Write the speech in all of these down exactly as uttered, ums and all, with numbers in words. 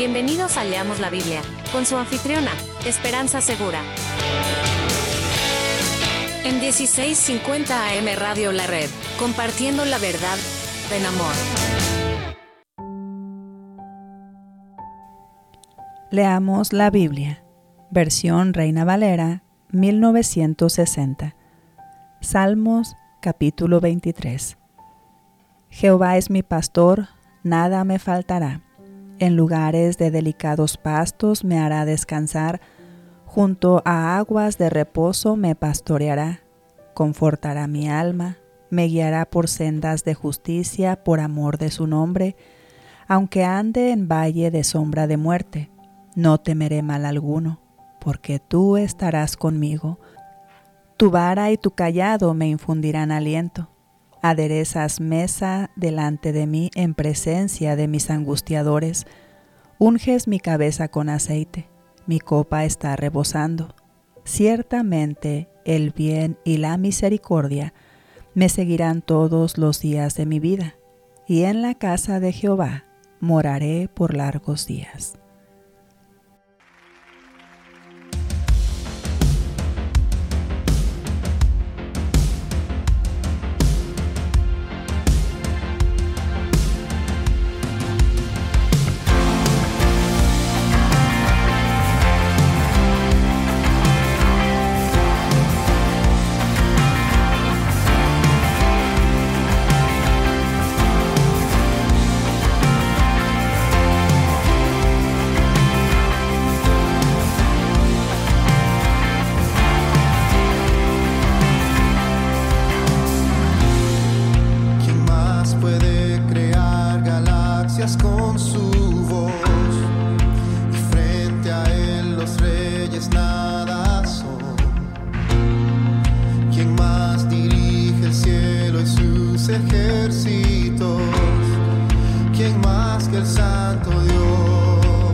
Bienvenidos a Leamos la Biblia, con su anfitriona, Esperanza Segura. En dieciséis cincuenta A M Radio La Red, compartiendo la verdad en amor. Leamos la Biblia, versión Reina Valera, mil novecientos sesenta. Salmos, capítulo veintitrés. Jehová es mi pastor, nada me faltará. En lugares de delicados pastos me hará descansar, junto a aguas de reposo me pastoreará, confortará mi alma, me guiará por sendas de justicia por amor de su nombre. Aunque ande en valle de sombra de muerte, no temeré mal alguno, porque tú estarás conmigo. Tu vara y tu cayado me infundirán aliento. Aderezas mesa delante de mí en presencia de mis angustiadores. Unges mi cabeza con aceite, mi copa está rebosando. Ciertamente el bien y la misericordia me seguirán todos los días de mi vida, y en la casa de Jehová moraré por largos días. Con su voz, y frente a él los reyes nada son. ¿Quién más dirige el cielo y sus ejércitos? ¿Quién más que el Santo Dios?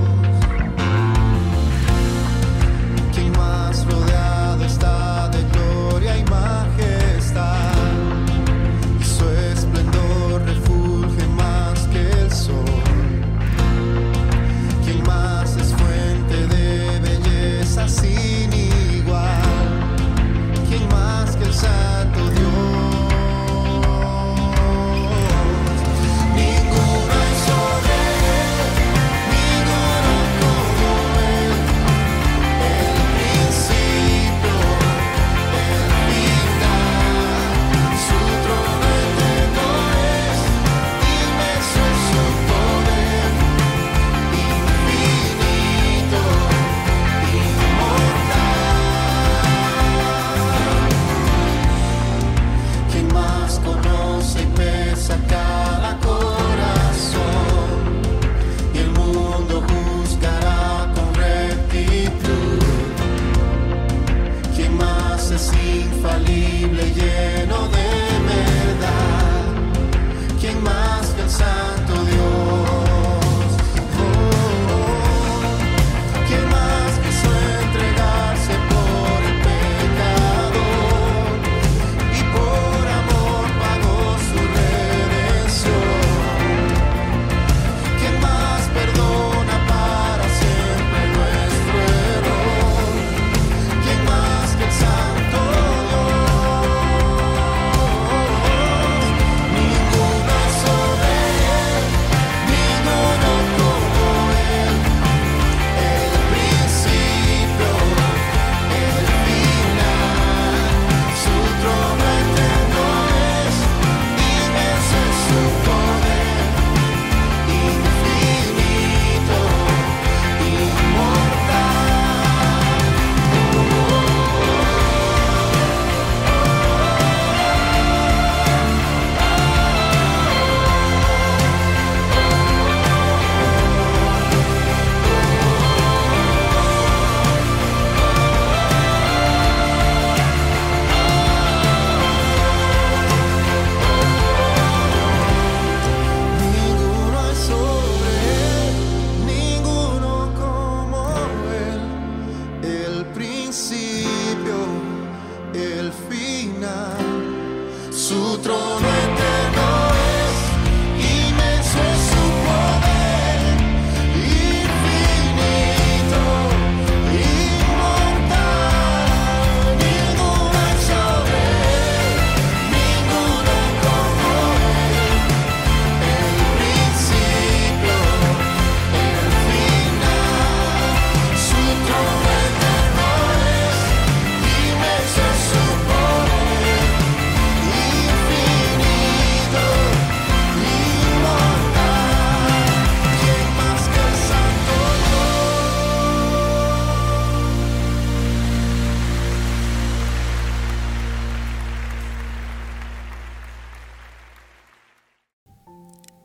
¿Quién más rodeado está de gloria y majestad? Y su esplendor refulge más que el sol. ¿Quién más es fuente de belleza sin igual? ¿Quién más que el Santo Dios? Ninguno hay sobre él, ninguno como él. El principio, el final, su trono eterno es, inmenso es su poder, infinito, inmortal. ¿Quién más conoce y pesa cada corazón? Y el mundo juzgará con rectitud. ¿Quién más es infalible, lleno de verdad? ¿Quién más que el Santo Dios? Oh, oh. ¿Quién más quiso entregarse por el pecador y por amor pagó su redención? ¿Quién más perdona para siempre nuestro error? ¿Quién más que el Santo Dios? Ninguno es sobre él,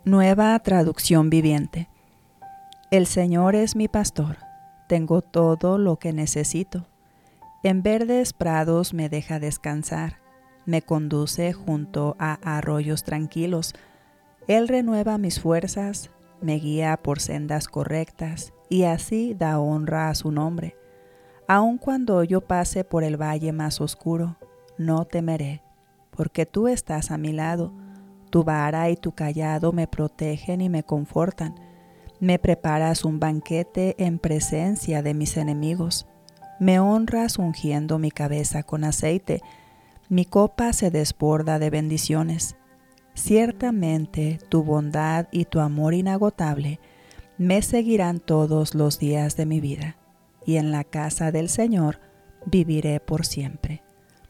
Nueva traducción viviente. El Señor es mi pastor, tengo todo lo que necesito. En verdes prados me deja descansar, me conduce junto a arroyos tranquilos. Él renueva mis fuerzas, me guía por sendas correctas y así da honra a su nombre. Aun cuando yo pase por el valle más oscuro, no temeré, porque tú estás a mi lado. Tu vara y tu cayado me protegen y me confortan. Me preparas un banquete en presencia de mis enemigos. Me honras ungiendo mi cabeza con aceite. Mi copa se desborda de bendiciones. Ciertamente tu bondad y tu amor inagotable me seguirán todos los días de mi vida, y en la casa del Señor viviré por siempre.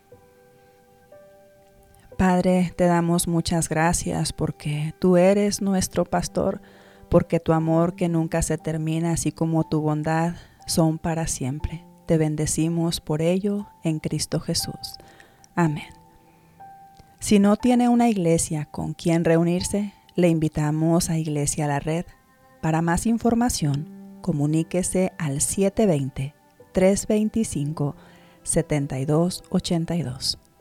Padre, te damos muchas gracias porque tú eres nuestro pastor, porque tu amor que nunca se termina, así como tu bondad, son para siempre. Te bendecimos por ello en Cristo Jesús. Amén. Si no tiene una iglesia con quien reunirse, le invitamos a Iglesia La Red. Para más información, comuníquese al siete dos cero, tres dos cinco, siete dos ocho dos.